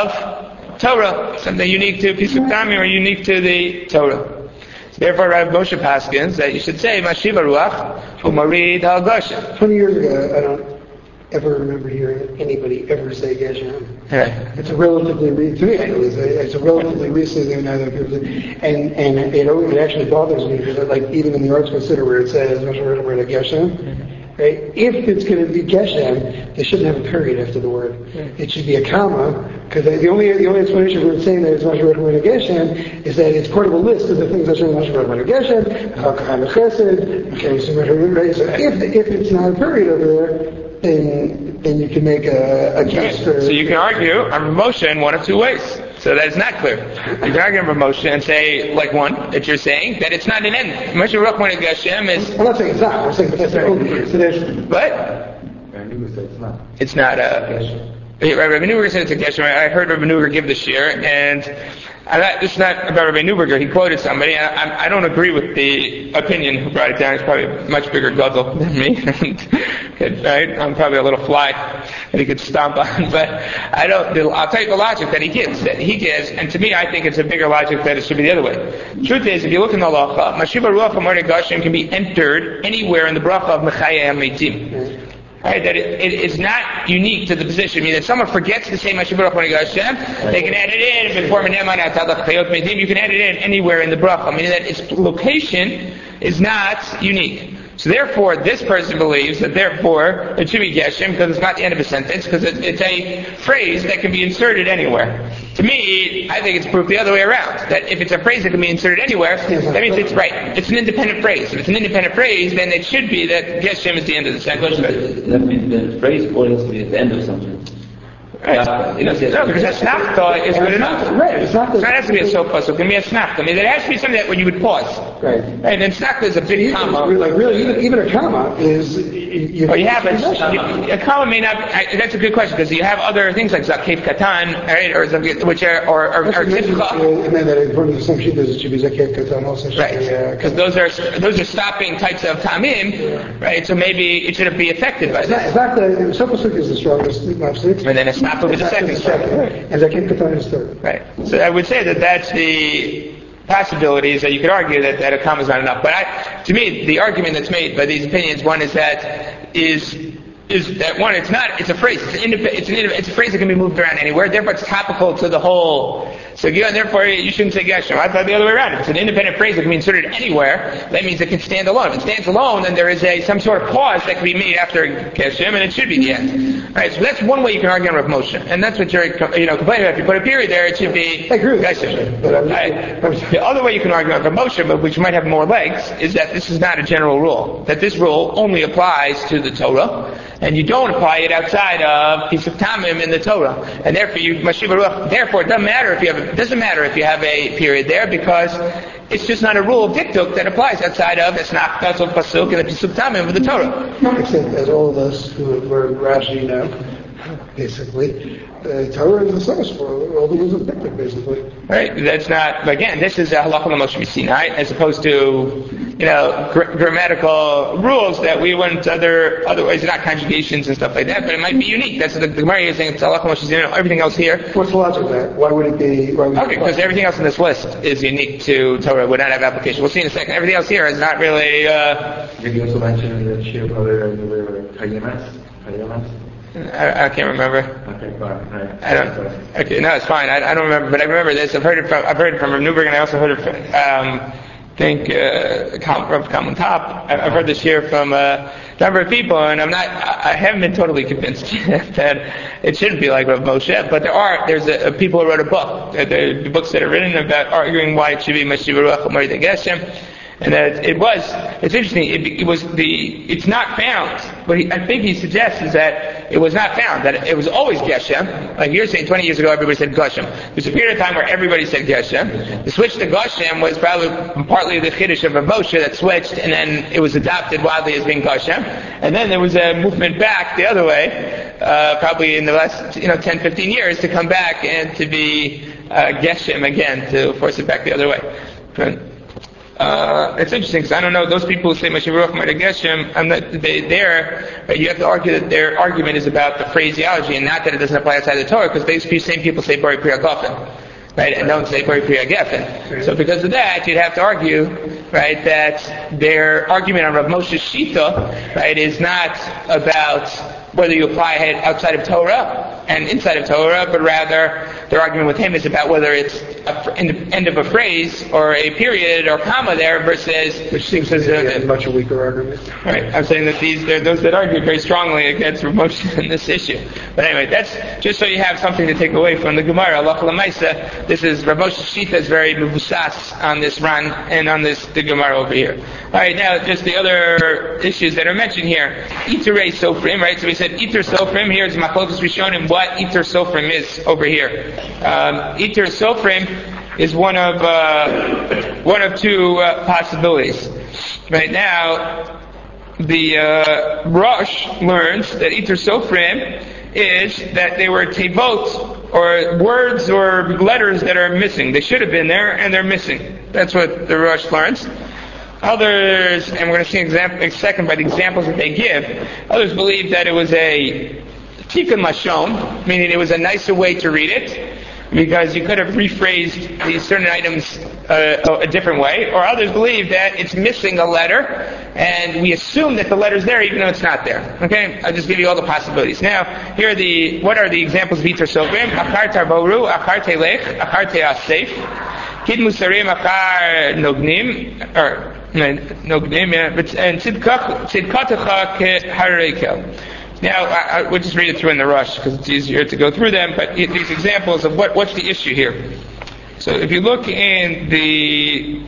of Torah, something unique to Pesuk Tamim or unique to the Torah. So therefore, Rav Moshe paskins that you should say Mashiva Ruach Umorid Ha Goshem. Twenty years ago, I don't ever remember hearing anybody ever say Geshem. Right. It's a relatively re- to me at least, it's a relatively recent thing now that people say, and and it, it actually bothers me because like even in the Arts Consider where it says Mashiva Ruach Umorid Ha Geshem. Mm-hmm. Right? If it's going to be Geshem, they shouldn't have a period after the word. It should be a comma, because the only the only explanation for saying that it's Mashiva Ruach Umorid Ha Geshem is that it's part of a list of the things that are Mashiva Ruach Umorid Ha Geshem, Hakam Chesed, right? So if if it's not a period over there, then then you can make a, a case right. for. So you can argue on Moshe in one of two ways. So that's not clear. You can argue on Moshe and say, like one, that you're saying that it's not an end. Mashiva Ruach Umorid Ha Geshem is. I'm not saying it's not. I'm saying that's the only. So there's. But It's not. It's not a. Rabbi Newberger said it's a Geshem. I heard Rabbi Newberger give the shir, and I'm not, this is not about Rabbi Newberger. He quoted somebody. And I, I don't agree with the opinion who brought it down. He's probably a much bigger guzzle than me. Right? I'm probably a little fly that he could stomp on. But I don't. I'll tell you the logic that he gives. That he gives, and to me, I think it's a bigger logic that it should be the other way. Truth is, if you look in the halacha, Mashiva Ruach Umorid Ha Goshem can be entered anywhere in the bracha of Mechayei HaMeitim. Right, that it, it is not unique to the position. I mean, if someone forgets to say Mashiva Ruach Umorid Ha Goshem, they can add it in before Meneman Atadach Chayot Meitim. You can add it in anywhere in the bracha. Meaning that its location is not unique. So therefore, this person believes that therefore it should be Geshem because it's not the end of a sentence, because it, it's a phrase that can be inserted anywhere. To me, I think it's proof the other way around. That if it's a phrase that can be inserted anywhere, that means it's right. It's an independent phrase. If it's an independent phrase, then it should be that Geshem is the end of the sentence. That means the phrase always be at the end of something. Right. Uh, no, because a snafta is good enough. Right. It's not. It has to be a sopas. It can be a snafta. I mean, it has to be something that when you would pause. Right. Right. And snafta is a big comma. Like really, even even a comma is. You, well, you have a, you, a comma may not. I, that's a good question because you have other things like zakef katan, right, or which are or or, or tifcha. And then that according to some shittas it should be zakef katan also. Right. Because those are those are stopping types of tamim, right? So maybe it shouldn't be affected by it's that. Not, it's not the sopas is the strongest. And then a snafta is the second. second. And zakef katan is third. Right. So I would say that that's the possibilities that you could argue that, that a comma is not enough. But I, to me, the argument that's made by these opinions, one is that is is that one, it's not, it's a phrase, it's an indep- it's an indep- it's a phrase that can be moved around anywhere. Therefore, it's topical to the whole. So and therefore, you shouldn't say Geshem. I thought the other way around. If it's an independent phrase that can be inserted anywhere, that means it can stand alone. If it stands alone, then there is a some sort of pause that can be made after Geshem, and it should be the end. All right. So that's one way you can argue on Rav Moshe, and that's what you're you know complaining about. If you put a period there, it should be Geshem. Right. The other way you can argue on Rav Moshe, but which might have more legs, is that this is not a general rule. That this rule only applies to the Torah, and you don't apply it outside of Pesuk Tamim in the Torah, and therefore you Mashiva Ruach. Therefore, it doesn't matter if you have a, it doesn't matter if you have a period there because it's just not a rule of Diktuk that applies outside of Esnach Tatzot Pasuk and the Pesuk Tamim of the Torah. Except as all of us who have learned Rashi now, basically, the Torah is the source for all the rules of Diktuk, basically. Right. That's not. Again, this is a halacha l'moshe Sinai, as opposed to you know gr- grammatical rules that we wouldn't other otherwise not conjugations and stuff like that. But it might be unique. That's what the, the Gemara is saying. It's halacha l'moshe Sinai. Everything else here. What's the logic of that? Why would it be? Why would okay, because everything else in this list is unique to Torah. Would not have application. We'll see in a second. Everything else here is not really. Uh, Did you also mention that Shir Brother the river Kayemas? Kayemas? I, I can't remember. Okay, fine. Right. I don't. Okay, no, it's fine. I, I don't remember, but I remember this. I've heard it from. I've heard it from Rav Newberg, and I also heard it from um, think uh, Rav Kalman Top. I've heard this here from uh, a number of people, and I'm not. I haven't been totally convinced that it shouldn't be like Rav Moshe. But there are. There's a, a people who wrote a book. There are books that are written about arguing why it should be Mashiach Ruach U'Moreh Geshem. And that it was, it's interesting, it, it was the, it's not found. What he, I think he suggests is that it was not found, that it was always Geshem. Like you're saying, twenty years ago everybody said Geshem. There's a period of time where everybody said Geshem. The switch to Geshem was probably partly the Chiddush of Rav Moshe that switched, and then it was adopted widely as being Geshem. And then there was a movement back the other way, uh, probably in the last, you know, ten, fifteen years to come back and to be uh, Geshem again, to force it back the other way. Right? Uh, it's interesting because I don't know, those people who say Mashiach Ruach U'Moreh Geshem, I'm not, they, there, but you have to argue that their argument is about the phraseology and not that it doesn't apply outside the Torah, because these same people say Bari Priya Gofen, right, and don't say Bari Priya Gefen. So because of that, you'd have to argue, right, that their argument on Rav Moshe's Shita, right, is not about whether you apply it outside of Torah and inside of Torah, but rather their argument with him is about whether it's a, in the end of a phrase or a period or comma there versus, which seems to be a much weaker argument. Right, I'm saying that these they're those that argue very strongly against Rav Moshe in this issue. But anyway, that's just so you have something to take away from the Gemara. Allah L'Maisa, this is Rav Moshe's Shita is very mevusas on this Ran and on this the Gemara over here. All right, now just the other issues that are mentioned here. Iturei Sofrim, right? So we said Itur Sofrim. Here's Machlokas Rishonim. What Itur Sofrim is over here? Um, Itur Sofrim is one of uh, one of two uh, possibilities. Right now, the uh, Rosh learns that Itur Sofrim is that they were tevot, or words or letters that are missing. They should have been there and they're missing. That's what the Rosh learns. Others, and we're going to see in a second by the examples that they give, others believe that it was a tikkun lashon, meaning it was a nicer way to read it, because you could have rephrased these certain items uh, a different way. Or others believe that it's missing a letter, and we assume that the letter's there even though it's not there. Okay? I'll just give you all the possibilities. Now, here are the, what are the examples of Itur Sofrim? Achar tarvoru, achar telech, achar teasef, kid musarim, achar nognim, or, nognim, yeah, and tzidkatecha keharekel. Now, I, I, we'll just read it through in the rush because it's easier to go through them, but it, these examples of what, what's the issue here. So if you look in the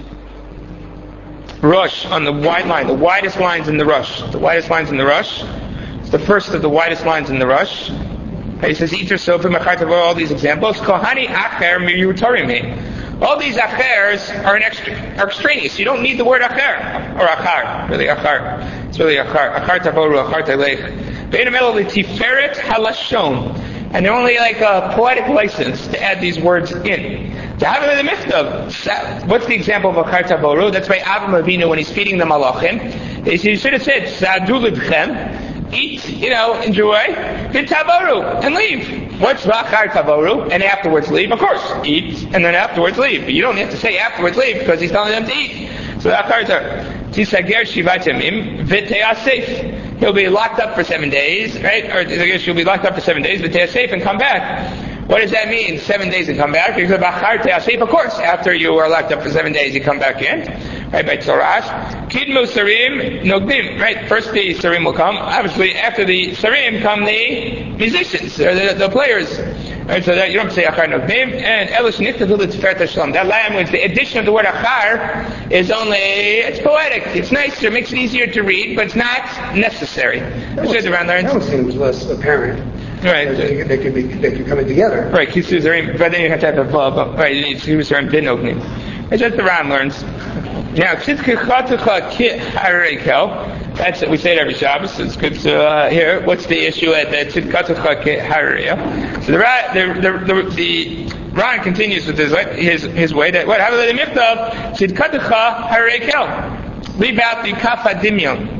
rush on the wide line, the widest lines in the rush, the widest lines in the rush, it's the first of the widest lines in the rush. He says, Itur Sofrim, achar tavo, all these examples, kohani acher miyutarimi. All these achers are, an extra, are extraneous. You don't need the word acher, or achar, really achar. It's really achar. Achar tavoru, achar telech. In the middle of the Tiferet Halashon, and they're only like a poetic license to add these words in. To have it in the Michtav, what's the example of Achar Tavoru? That's by Avram Avinu when he's feeding the Malachim. He should have said, Sa'adu Livchem, eat, you know, enjoy, then Tavoru, and leave. What's Achar Tavoru? And afterwards leave? Of course, eat, and then afterwards leave. But you don't have to say afterwards leave because he's telling them to eat. So Achar Tavoru. Tisager Shivat Yamim, V'te'asef. He'll be locked up for seven days, right? Or I guess she'll be locked up for seven days, but te'asef and come back. What does that mean? Seven days and come back? Because b'achar te'asef, of course, after you are locked up for seven days, you come back in, right? By Tzorash. Kidmu sarim nogdim, right? First the sarim will come. Obviously, after the sarim come the musicians, or the, the players. Right? So that you don't say achar nogdim. And elish nichtadu l'tiferet hashalom. That language, the addition of the word achar is only, it's poetic. It's nicer, makes it easier to read, but it's not necessary. That would, that would seem less apparent. Right. They, they could be, they could come in together. Right, Kisuzarim, but then you have to have a vav, right, you need Kisuzarim bin opening. It's just the Ram learns. Now, Tzidkechatucha Kit Harekel, that's it, we say it every Shabbos, so it's good to uh, hear. What's the issue at the Tzidkechatucha Kit Harekel? So the, the, the, the, the Ran continues with his, his, his way that, what, how do they mift of Tzidkechatucha Harekel? Leave out the Kafa Dimyon.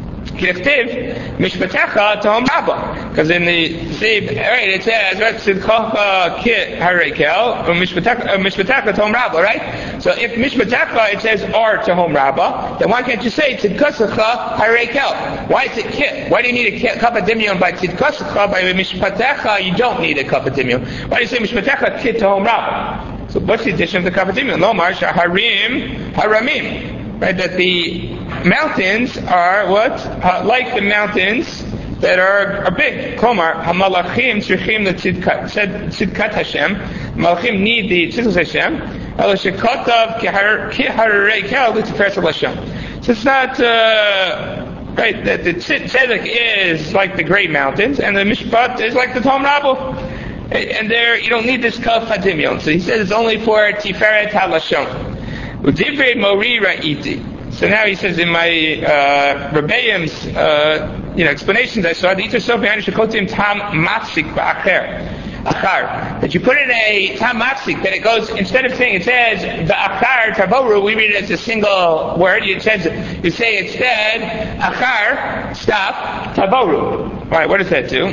Kirchtiv mishpatecha tohom rabba, because in the same right it says right tzidkacha kit harekel mishpatecha mishpatecha tohom rabba, right? So if mishpatecha it says are tohom rabba, then why can't you say tzidkasacha harekel? Why is it kit? Why do you need a cup of dimyon by tzidkasacha? By mishpatecha you don't need a cup of dimyon. Why do you say mishpatecha kit tohom rabba? So what's the addition of the kapatimim? Lomar shaharim haramim, right? That the mountains are what uh, like the mountains that are, are big. Komar hamalachim tzrichim letzidkat Hashem. Malachim need the tzidkas Hashem. Ela shekotav kiharei kel l'tiferes Hashem. So it's not. Uh, Right, that the tzedek is like the great mountains, and the mishpat is like the Tom Rabbo. And there, you don't need this kaf hadimion. So he says it's only for tiferet halashon. Udivrei mori ra'iti. So now he says in my uh, Rebbeim's uh, you know explanations I saw the iter sof be'anish shekotim tam matzik ba'acher. Achar. That you put in a tam matzik, that it goes, instead of saying, it says, the achar tavoru, we read it as a single word, it says, you say instead, achar, stop, tavoru. Alright, what does that do?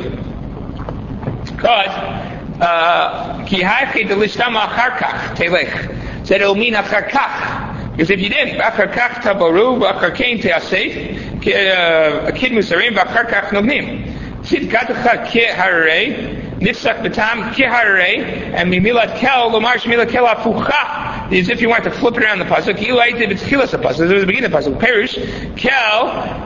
Because, ki haichi delishtama achar kach, telech. So it'll mean achar kach. Because if you didn't, achar kach tavoru, achar kein te'asef, a kid musarim, achar kach nobnim. Tzidkatcha ki harei, Nifsak Batam Kiharei and Mimilat Kel Lomar Shmilat Kel Afucha, as if you want to flip it around the pasuk. Ilaita B'Tchilas the pasuk. This is the beginning of the pasuk. Perush Kel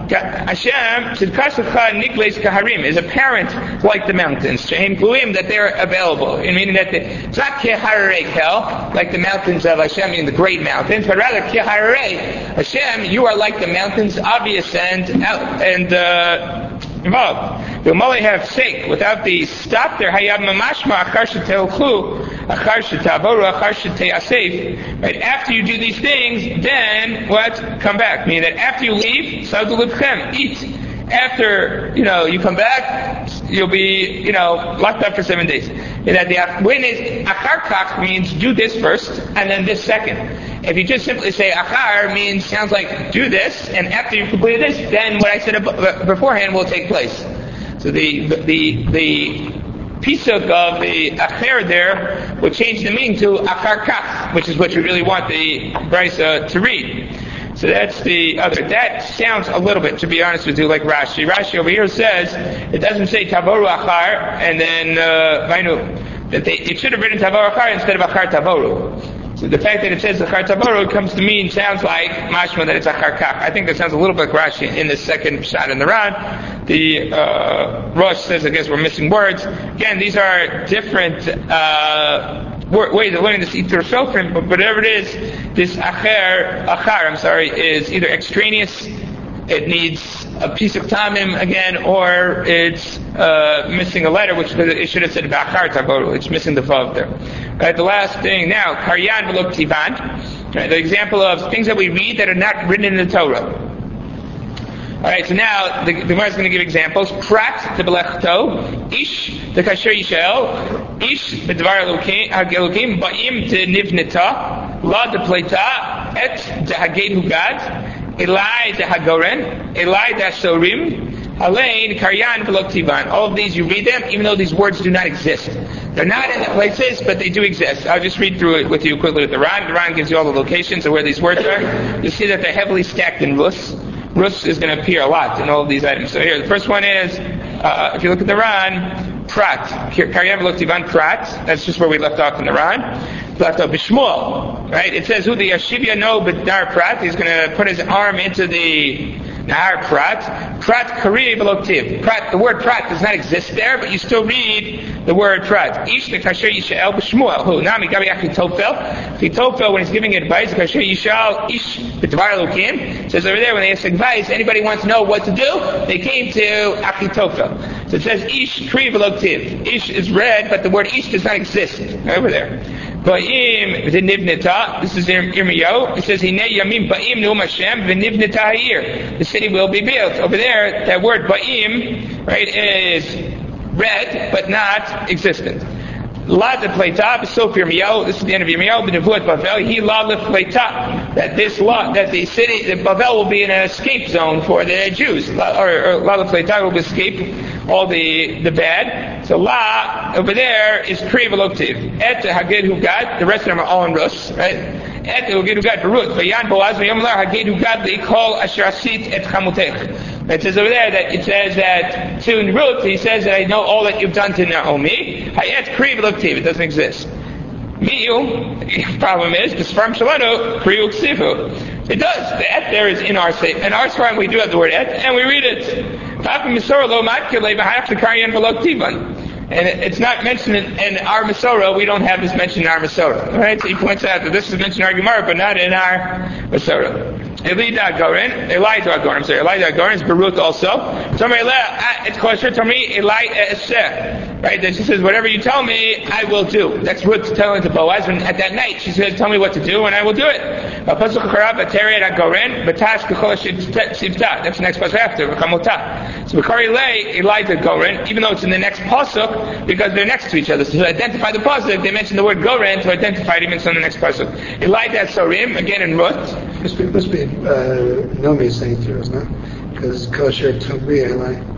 Hashem Tzidkasacha Nikleis Kaharim is apparent like the mountains. Shehem Gluim that they're available. In meaning that the, it's not Kiharei Kel like the mountains of Hashem, meaning the great mountains, but rather Kiharei Hashem. You are like the mountains, obvious and and uh, involved. You'll only have sake without the stop there. Hayab mamashma achar shetelchu, achar shetavoru, achar sheteyasef. Right after you do these things, then what? Come back. Meaning that after you leave, sadu libchem, eat. After you know you come back, you'll be you know locked up for seven days. And that the when is achar kach means do this first and then this second. If you just simply say achar means sounds like do this, and after you complete this, then what I said beforehand will take place. So the the the pisuk of the acher there will change the meaning to achar kach, which is what you really want the brisa to read. So that's the other. That sounds a little bit, to be honest with you, like Rashi. Rashi over here says it doesn't say tavoru achar and then uh, vainu that they it should have written tavoru achar instead of achar tavoru. So the fact that it says achar tavoru comes to mean sounds like mashma that it's achar kach. I think that sounds a little bit Rashi in the second shot in the Ran. The uh, Rosh says, I guess we're missing words. Again, these are different uh, ways of learning this Itur Shofrim, but whatever it is, this acher, achar, I'm sorry, is either extraneous, it needs a piece of tamim again, or it's uh, missing a letter, which it should have said ba'achar tavoru. It's missing the vav there. Right, the last thing now, karyan v'lo ktivan. Right, the example of things that we read that are not written in the Torah. Alright, so now the, the Gemara is going to give examples. Prat the belechto, ish the kasher yishel, ish b'dvar elokim, ba'im de nivnita, la de pleta, et de haged hugad, elai de hagoren, elai de asorim, halein karyan v'lo. All of these you read them, even though these words do not exist. They're not in the places, but they do exist. I'll just read through it with you quickly with the Ran. The Ran gives you all the locations of where these words are. You see that they're heavily stacked in Rus. Rus is going to appear a lot in all of these items. So here, the first one is, uh, if you look at the Ran, Prat. Karyan v'lo Prat. That's just where we left off in the Ran. Left off Bishmuel. Right? It says, who the Yashivya no b'dar Prat. He's going to put his arm into the Nahar Prat. Prat kari v'lo Prat. The word Prat does not exist there, but you still read the word Prat. Ish the kasher yishal b'Shmuel. Who? Nami gabi Achitofel. Achitofel, when he's giving advice, kasher yishal ish b'dvar elokim. Says over there, when they ask advice, anybody wants to know what to do, they came to Achitofel. So it says ish kari v'lo Ish is read, but the word ish does not exist over there. Ba'im v'nivnita. This is Yirmiyahu. It says hinei yamim ba'im nu'um Hashem v'nivnita ha'ir. The city will be built. Over there, that word ba'im, right, is read but not existent. La de pleta, so Yirmiyahu. This is the end of Yirmiyahu. B'nevuat Bavel. He la le pleta. That this law, that the city, that Bavel will be an escape zone for the Jews, or, or la le pleta will escape all the the bad. So la over there is kri v'loktiv. Et haged hugad. The rest of them are all in Rus, right? Et haged hugad for Ruth. Vayan Boaz v'yomlar haged hugad leikol asher asit et chamutech. It says over there that it says that to Ruth he says that I know all that you've done to Naomi. Hayet kri v'loktiv. It doesn't exist. Mi'u, problem is, the Sfarim Shalanu, Kriyu Ksifu. It does. The et there is in our say. In our Sfarim we do have the word et, and we read it. And it's not mentioned in, in our Masorah. We don't have this mentioned in our Masorah. Right? So he points out that this is mentioned in our Gemara, but not in our Masorah. Elida Gorin, Elida Gorin, I'm sorry, Elida Gorin is Barut also. It's kosher to me, right? Then she says, whatever you tell me, I will do. That's Ruth telling to Boaz, and at that night she says, tell me what to do, and I will do it. That's the next pasuk after. So Bakari lay Elida Gorin, even though it's in the next pasuk, because they're next to each other. So to identify the pasuk, they mention the word Gorin to identify it even in the next pasuk. Elida Sorim, again in Ruth. Must be, must be uh, Nomi is saying to us, no? Because kosher Tomri Eli.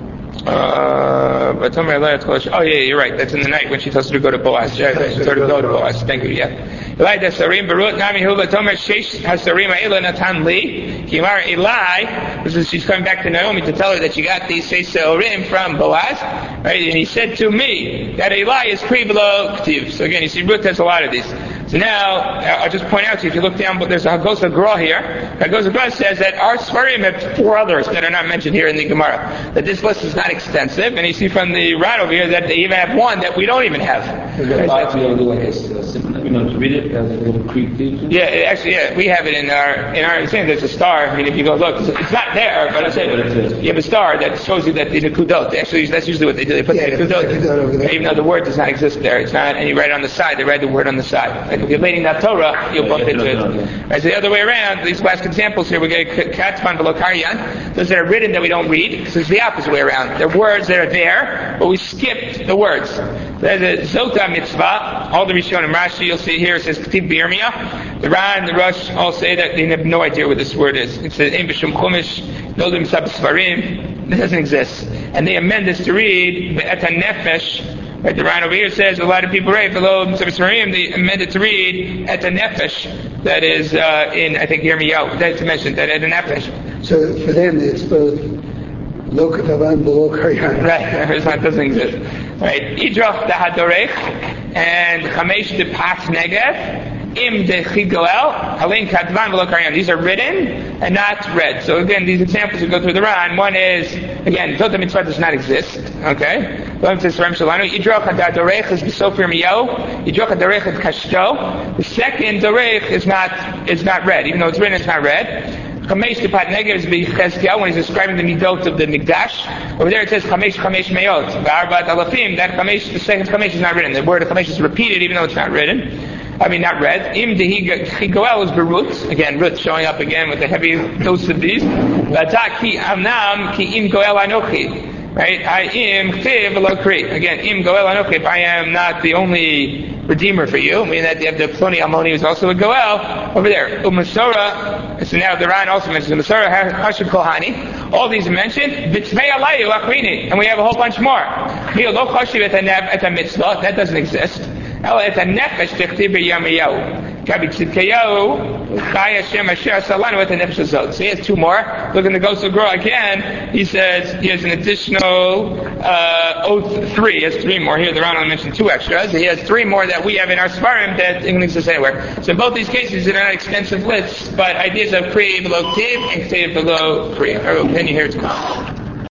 Uh, but Tomri Eli is kosher. Oh yeah, you're right. That's in the night when she tells her to go to Boaz. Yeah, she told her to go to Boaz. Thank you. Yeah. Eli Sarim Barut Nami Hula Tomer Sheish Hasarim Ela Natan Li Kimar Eli. This is she's coming back to Naomi to tell her that she got these Sheish Sarim from Boaz, right? And he said to me that Eli is pre below Ktiv. So again, you see Ruth has a lot of these. So now, I'll just point out to you, if you look down, but there's a Hagosa Gra here. Hagosa Gra says that our Sfarim have four others that are not mentioned here in the Gemara. That this list is not extensive, and you see from the Ran over here that they even have one that we don't even have. Right, so do like a, a simple, you know, to read it as a little creek teaching? Yeah, it actually, yeah, we have it in our, in our, saying there's a star. I mean, if you go look, it's, it's not there, but I said, you have a star that shows you that the Nekudot. Actually, that's usually what they do. They put yeah, the Nekudot, even though the word does not exist there. It's not, and you write it on the side, they write the word on the side. Like if you're leading that Torah, you'll bump into it. Right, so the other way around, these last examples here, we get Katzman below Karyan. Those that are written that we don't read, so it's the opposite way around. They're words that are there, but we skipped the words. There's a Zota mitzvah, all the Rishonim, Rashi, you'll see here, it says Ketib B'Yirmiyah. The Ran and the Rush all say that they have no idea what this word is. It says, Ein B'Shum Chumash, Nodim Sab Svarim. It doesn't exist. And they amend this to read, Be'eta Nefesh. Right, the Ran over here says, a lot of people write, below Sab Svarim, they amend it to read, Eta Nefesh. That is, uh, in, I think, Yirmiyahu. That's mentioned, that Eta Nefesh. So for them, it's both Lo Katavan, Below Karyan. Right, it's not, doesn't exist. Right, Idroch the Hadorech, and Chamesh the Pas Negev, Im de Chigoel, Halin Kadvan V'lo Karyan. These are written and not read. So again, these examples we go through the Ran. One is, again, Zota Mitzvah does not exist. Okay? Idroch Hadorech is B'Sof Yirmiyahu. Idroch Hadorech is Kashto. The second Dorech is not, is not read. Even though it's written, it's not read. Chamesh Tipat Negev is B'Chezkiyahu when he's describing the midot of the Mikdash. Over there it says Chamesh Chamesh Meot. V'Arbat Alafim. That Chamesh, the second Chamesh is not written. The word of Chamesh is repeated even though it's not written. I mean, not read. Im Dehi Chigoel is Berut. Again, Ruth showing up again with a heavy dose of these. V'Ata Ki Amnam Ki Im Goel Anochi. Right? I am Chtiv V'Lo Kri. Again, Im Goel Anochi. If I am not the only Redeemer for you, meaning that you have the Ploni Almoni who's also a Goel over there. Umasora. So now the Ran also mentions the Masora Hashib Kohani. All these are mentioned. B'Tzvei Alayu Akrini. And we have a whole bunch more. Mio Lo Choshiv Et a Mitzvah. That doesn't exist. Ela Et a Nefesh Tichtiv B'Yirmiyahu. Gabi Tzidkiyahu Chai Hashem Asher Salanu Et a Nefesh Azot. So he has two more. Look in the Ghost of Gra again. He says he has an additional uh, oath three. He has three more. Here the Ran only mentioned two extras. He has three more that we have in our Sfarim that doesn't exist anywhere. So in both these cases, they're not extensive lists, but ideas of Kri below Ktiv and Ktiv below Kri. Or opinion here to come.